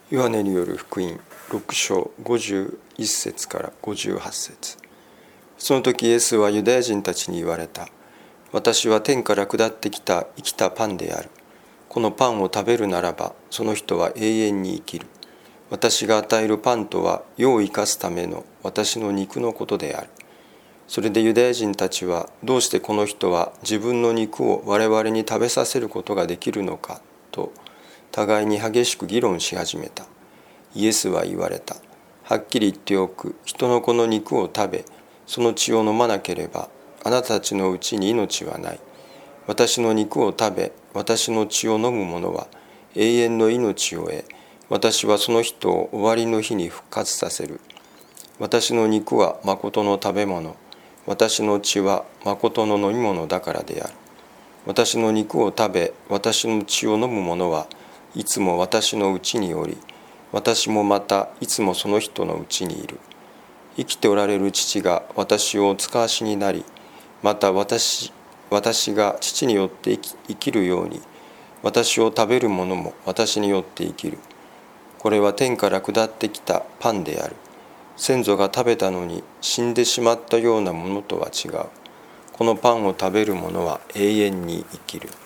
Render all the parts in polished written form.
ヨハネによる福音6章51節から58節。その時イエスはユダヤ人たちに言われた。私は天から下ってきた生きたパンである。このパンを食べるならばその人は永遠に生きる。私が与えるパンとは世を生かすための私の肉のことである。それでユダヤ人たちはどうしてこの人は自分の肉を我々に食べさせることができるのかと互いに激しく議論し始めた。イエスは言われた。はっきり言っておく。人の子の肉を食べ、その血を飲まなければ、あなたたちのうちに命はない。私の肉を食べ、私の血を飲む者は永遠の命を得、私はその人を終わりの日に復活させる。私の肉は誠の食べ物、私の血は誠の飲み物だからである。私の肉を食べ、私の血を飲む者はいつも私のうちにおり、私もまたいつもその人のうちにいる。生きておられる父が私をお使わしになり、また私が父によって生きるように、私を食べる者も私によって生きる。これは天から下ってきたパンである。先祖が食べたのに死んでしまったようなものとは違う。このパンを食べる者は永遠に生きる。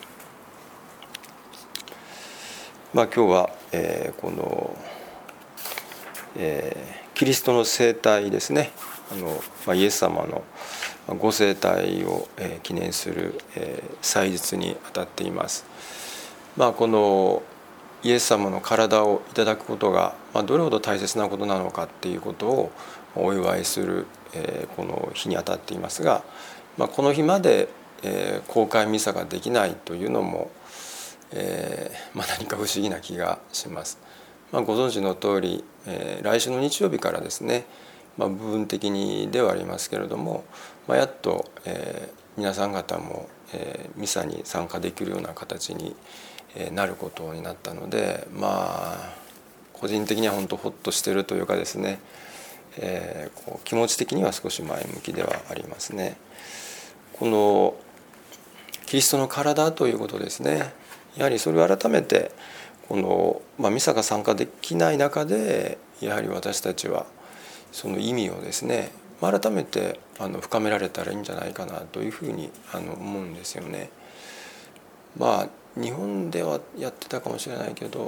今日は、この、キリストの生誕ですね。イエス様のご生誕を、記念する、祭日にあたっています。このイエス様の体をいただくことが、どれほど大切なことなのかっていうことをお祝いする、この日にあたっていますが、この日まで、公開ミサができないというのも、何か不思議な気がします。ご存知の通り、来週の日曜日からですね、部分的にではありますけれども、やっと、皆さん方も、ミサに参加できるような形になることになったので、個人的には本当ホッとしているというかですね、気持ち的には少し前向きではありますね。このキリストの体ということですね。やはりそれを改めてこの、ミサが参加できない中でやはり私たちはその意味をですね、改めて深められたらいいんじゃないかなというふうに思うんですよね。日本ではやってたかもしれないけど、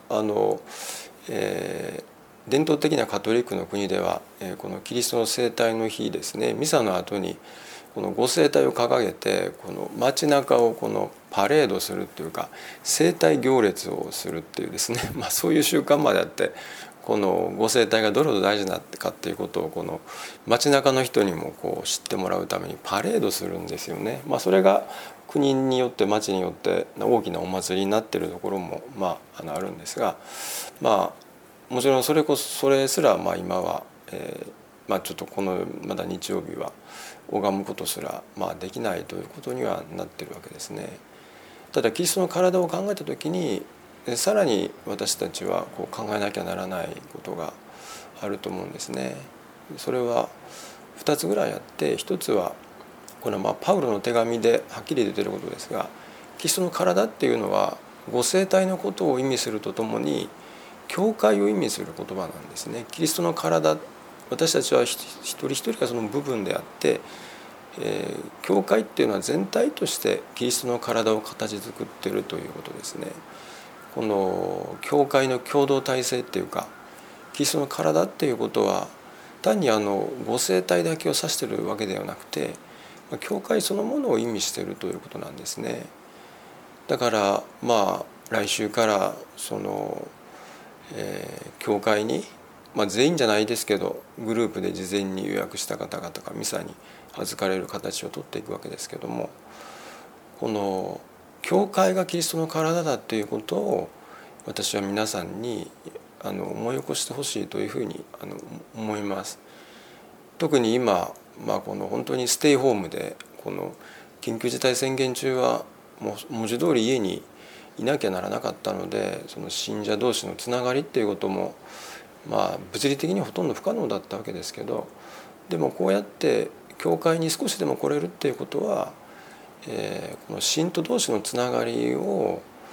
伝統的なカトリックの国では、このキリストの生誕の日ですね、ミサの後にこのご生体を掲げてこの街中をこのパレードするっていうか生体行列をするっていうですね、そういう習慣まであって、このご生体がどれほど大事なかっていうことをこの街中の人にもこう知ってもらうためにパレードするんですよね。それが国によって町によって大きなお祭りになっているところもあるんですが、もちろんそれすら今は、ちょっとこのまだ日曜日は拝むことすらできないということにはなっているわけですね。ただキリストの体を考えた時にさらに私たちはこう考えなきゃならないことがあると思うんですね。それは2つぐらいあって、1つはこれはパウロの手紙ではっきり出ていることですが、キリストの体っていうのはご生体のことを意味するとともに教会を意味する言葉なんですね。キリストの体、私たちは一人一人がその部分であって、教会っていうのは全体としてキリストの体を形作っているということですね。この教会の共同体制っていうか、キリストの体っていうことは単にご生体だけを指しているわけではなくて、教会そのものを意味しているということなんですね。だから来週からその、教会に、全員じゃないですけどグループで事前に予約した方々がミサに預かれる形をとっていくわけですけども、この教会がキリストの体だということを私は皆さんに思い起こしてほしいというふうに思います。特に今、この本当にステイホームでこの緊急事態宣言中はもう文字通り家にいなきゃならなかったので、その信者同士のつながりっていうことも物理的にはほとんど不可能だったわけですけど、でもこうやって教会に少しでも来れるっていうことは、この信徒同士のつながりを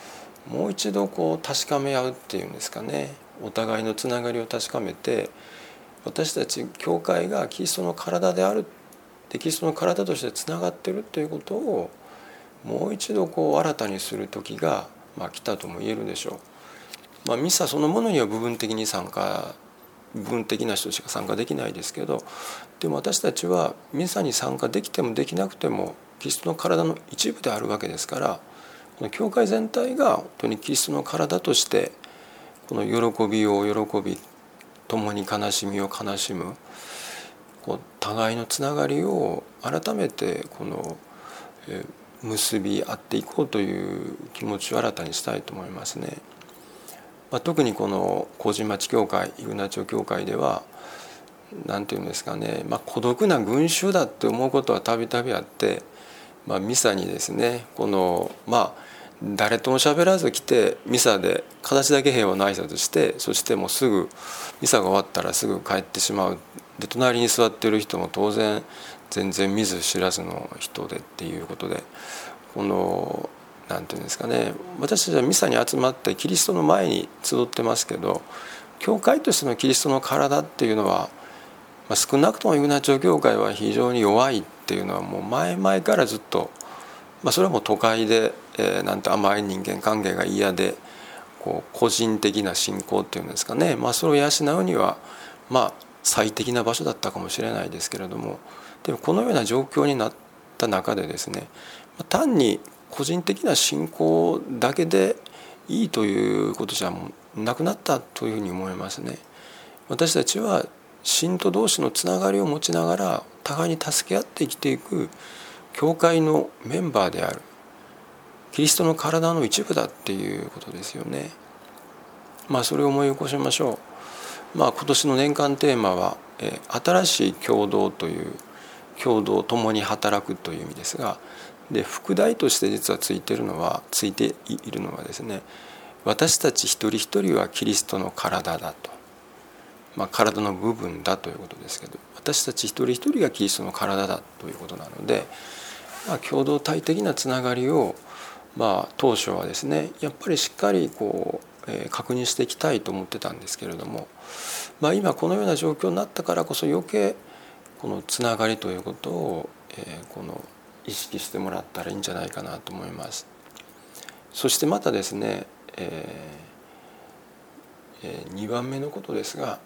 もう一度こう確かめ合うっていうんですかね、お互いのつながりを確かめて、私たち教会がキリストの体である、キリストの体としてつながっているということをもう一度こう新たにする時が来たとも言えるでしょう。ミサそのものには部分的な人しか参加できないですけど、でも私たちはミサに参加できてもできなくてもキリストの体の一部であるわけですから、この教会全体が本当にキリストの体としてこの喜びを喜び、共に悲しみを悲しむ、こう互いのつながりを改めてこの結び合っていこうという気持ちを新たにしたいと思いますね。特にこの麹町教会、イグナチオ教会では何て言うんですかね、孤独な群衆だって思うことはたびたびあって、ミサにですね、この誰とも喋らず来てミサで形だけ平和の挨拶して、そしてもうすぐミサが終わったらすぐ帰ってしまう。で隣に座っている人も当然全然見ず知らずの人でっていうことで、このなんていうんですかね、私たちはミサに集まってキリストの前に集ってますけど、教会としてのキリストの体っていうのは、少なくともイグナチオ教会は非常に弱いっていうのはもう前々からずっと、それはもう都会で、なんて甘い人間関係が嫌で、こう個人的な信仰っていうんですかね、それを養うには最適な場所だったかもしれないですけれども、でもこのような状況になった中でですね、単に個人的な信仰だけでいいということじゃもうなくなったというふうに思いますね。私たちは信徒同士のつながりを持ちながら互いに助け合って生きていく教会のメンバーである、キリストの体の一部だっていうことですよね。それを思い起こしましょう。今年の年間テーマは新しい共同という、共同共に働くという意味ですが、で副題として実はついているのはですね、私たち一人一人はキリストの体だと、体の部分だということですけど、私たち一人一人がキリストの体だということなので、共同体的なつながりを当初はですね、やっぱりしっかり確認していきたいと思ってたんですけれども、今このような状況になったからこそ余計このつながりということをこの意識してもらったらいいんじゃないかなと思います。そしてまたですね、2番目のことですが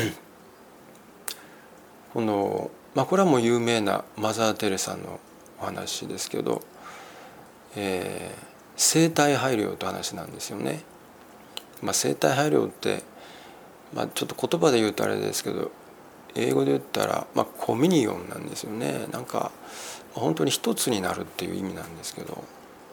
これはもう有名なマザー・テレサのお話ですけど、生体配慮という話なんですよね。生体配慮って、ちょっと言葉で言うとあれですけど、英語で言ったら、コミニオンなんですよね。なんか本当に一つになるっていう意味なんですけど、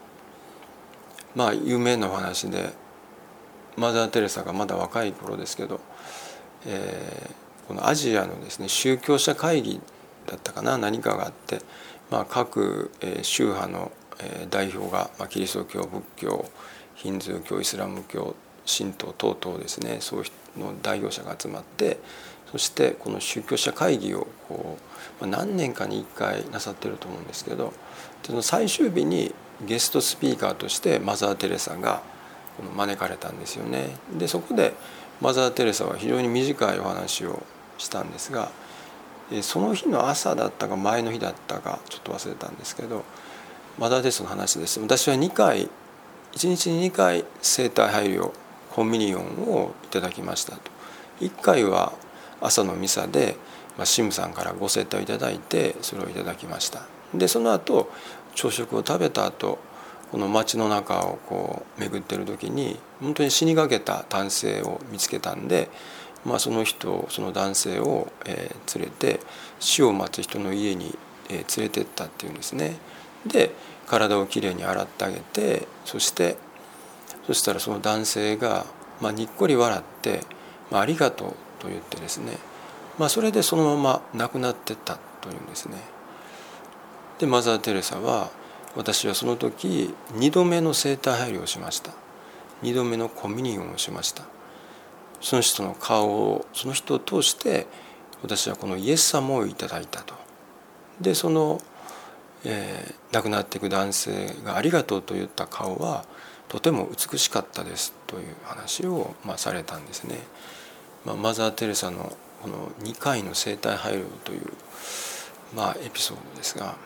有名なお話で、マザー・テレサがまだ若い頃ですけど、このアジアのですね宗教者会議だったかな、何かがあって、各宗派の代表が、キリスト教、仏教、ヒンズー教、イスラム教、神道等々ですね、そういうの代表者が集まって、そしてこの宗教者会議を何年かに1回なさってると思うんですけど、その最終日にゲストスピーカーとしてマザー・テレサが招かれたんですよね。でそこでマザー・テレサは非常に短いお話をしたんですが、その日の朝だったか前の日だったかちょっと忘れたんですけど、マザー・テレサの話です。私は1日に2回生体配慮コンビニオンをいただきましたと。1回は朝のミサで神父さんからご聖体をいただいて、それをいただきました。でその後朝食を食べた後、この街の中を巡ってる時に本当に死にかけた男性を見つけたんで、その男性を連れて死を待つ人の家に連れてったっていうんですね。で体をきれいに洗ってあげて、そしたらその男性がにっこり笑って「ありがとう」と言ってですね、それでそのまま亡くなってったというんですね。でマザー・テレサは、私はその時2度目の生体配慮をしました。2度目のコミュニオンをしました。その人の顔を、その人を通して私はこのイエス様をいただいたと。で亡くなっていく男性がありがとうと言った顔はとても美しかったですという話をされたんですね。マザー・テレサのこの2回の生体配慮というエピソードですが、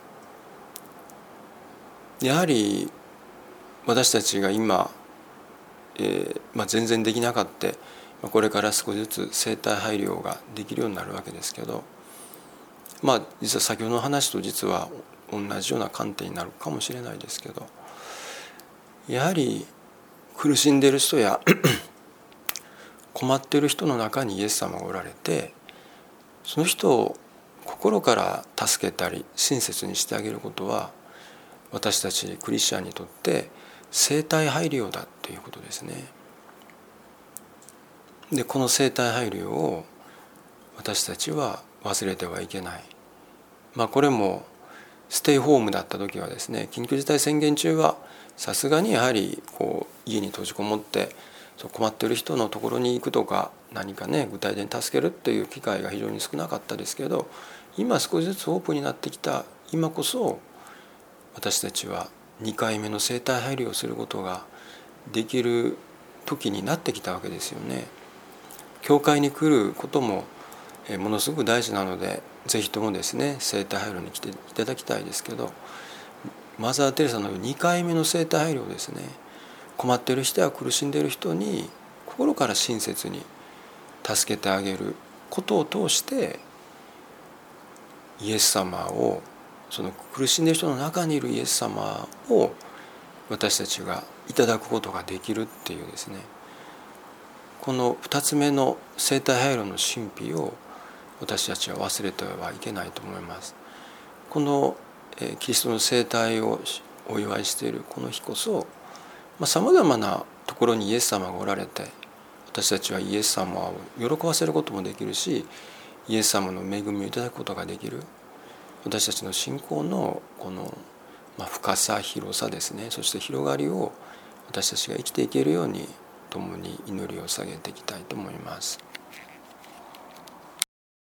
やはり私たちが今、全然できなかった、これから少しずつ生体配慮ができるようになるわけですけど、実は先ほどの話と実は同じような観点になるかもしれないですけど、やはり苦しんでいる人や困っている人の中にイエス様がおられて、その人を心から助けたり親切にしてあげることは、私たちクリスチャンにとって生体配慮だということですね。でこの生体配慮を私たちは忘れてはいけない。これもステイホームだった時はですね、緊急事態宣言中はさすがにやはり家に閉じこもって困っている人のところに行くとか、何かね具体的に助けるという機会が非常に少なかったですけど、今少しずつオープンになってきた今こそ、私たちは2回目の生体配慮をすることができる時になってきたわけですよね。教会に来ることもものすごく大事なので、ぜひともですね生体配慮に来ていただきたいですけど、マザー・テレサの2回目の生体配慮をですね、困っている人や苦しんでいる人に心から親切に助けてあげることを通して、イエス様を、その苦しんでいる人の中にいるイエス様を私たちがいただくことができるっていうですね、この2つ目の生体配慮の神秘を私たちは忘れてはいけないと思います。このキリストの生体をお祝いしているこの日こそ、さまざまなところにイエス様がおられて、私たちはイエス様を喜ばせることもできるし、イエス様の恵みをいただくことができる。私たちの信仰のこの深さ、広さですね、そして広がりを私たちが生きていけるように共に祈りを捧げていきたいと思います。